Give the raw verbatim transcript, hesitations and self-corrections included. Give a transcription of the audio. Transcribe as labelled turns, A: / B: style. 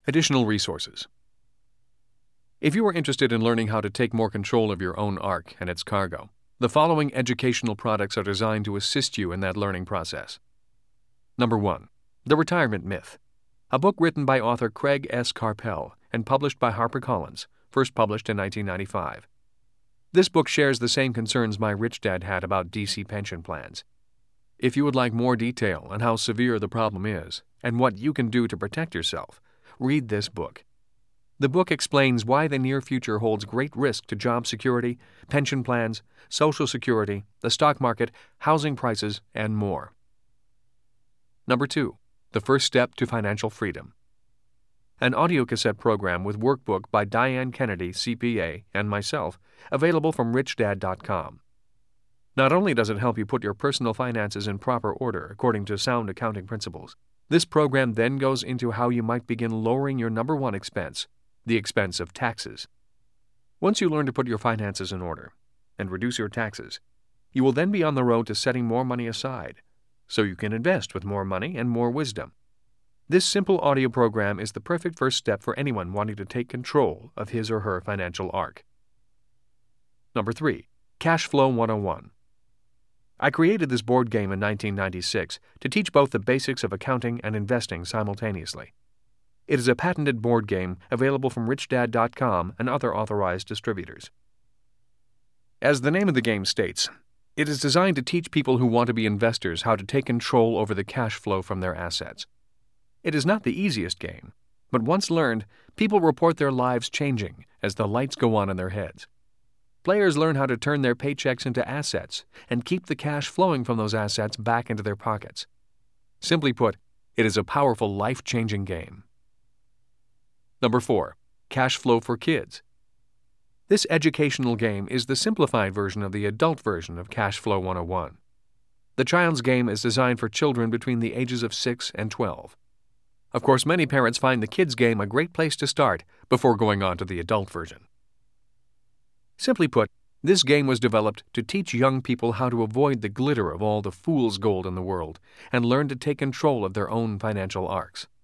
A: Additional resources. If you are interested in learning how to take more control of your own ark and its cargo, the following educational products are designed to assist you in that learning process. Number one. The Retirement Myth, a book written by author Craig S. Carpel and published by HarperCollins, first published in nineteen ninety-five. This book shares the same concerns my rich dad had about D C pension plans. If you would like more detail on how severe the problem is and what you can do to protect yourself, read this book. The book explains why the near future holds great risk to job security, pension plans, Social Security, the stock market, housing prices, and more. Number two. The First Step to Financial Freedom, an audiocassette program with workbook by Diane Kennedy, C P A, and myself, available from rich dad dot com. Not only does it help you put your personal finances in proper order according to sound accounting principles, this program then goes into how you might begin lowering your number one expense, the expense of taxes. Once you learn to put your finances in order and reduce your taxes, you will then be on the road to setting more money aside, so you can invest with more money and more wisdom. This simple audio program is the perfect first step for anyone wanting to take control of his or her financial ark. Number three. Cash Flow one oh one. I created this board game in nineteen ninety-six to teach both the basics of accounting and investing simultaneously. It is a patented board game available from rich dad dot com and other authorized distributors. As the name of the game states, it is designed to teach people who want to be investors how to take control over the cash flow from their assets. It is not the easiest game, but once learned, people report their lives changing as the lights go on in their heads. Players learn how to turn their paychecks into assets and keep the cash flowing from those assets back into their pockets. Simply put, it is a powerful, life-changing game. Number four. Cash Flow for Kids. This educational game is the simplified version of the adult version of Cash Flow one oh one. The child's game is designed for children between the ages of six and twelve. Of course, many parents find the kids' game a great place to start before going on to the adult version. Simply put, this game was developed to teach young people how to avoid the glitter of all the fool's gold in the world and learn to take control of their own financial arks.